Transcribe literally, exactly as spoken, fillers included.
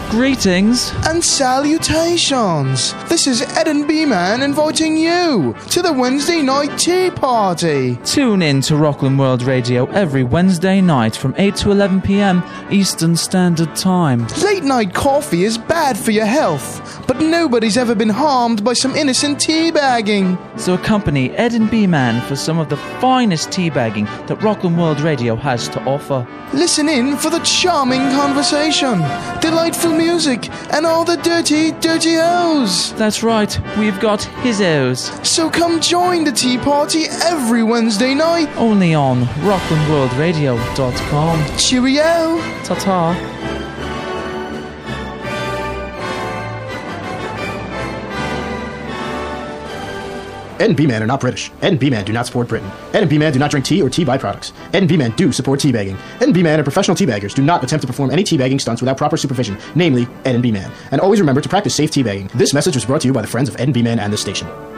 Greetings and salutations. This is Ed and B-Man inviting you to the Wednesday night tea party. Tune in to Rockland World Radio every Wednesday night from eight to eleven p.m. Eastern Standard Time. Late night coffee is bad for your health, but nobody's ever been harmed by some innocent teabagging. So accompany Ed and B-Man for some of the finest teabagging that Rockland World Radio has to offer. Listen in for the charming conversation, delightful music, and all the dirty, dirty O's. That's right, we've got his O's. So come join the tea party every Wednesday night. Only on rockland world radio dot com. Cheerio. Ta-ta. Ed and B-Man are not British. Ed and B-Man do not support Britain. Ed and B-Man do not drink tea or tea byproducts. Ed and B-Man do support teabagging. Ed and B-Man are professional teabaggers. Do not attempt to perform any teabagging stunts without proper supervision, namely Ed and B-Man. And always remember to practice safe teabagging. This message was brought to you by the friends of Ed and B-Man and this station.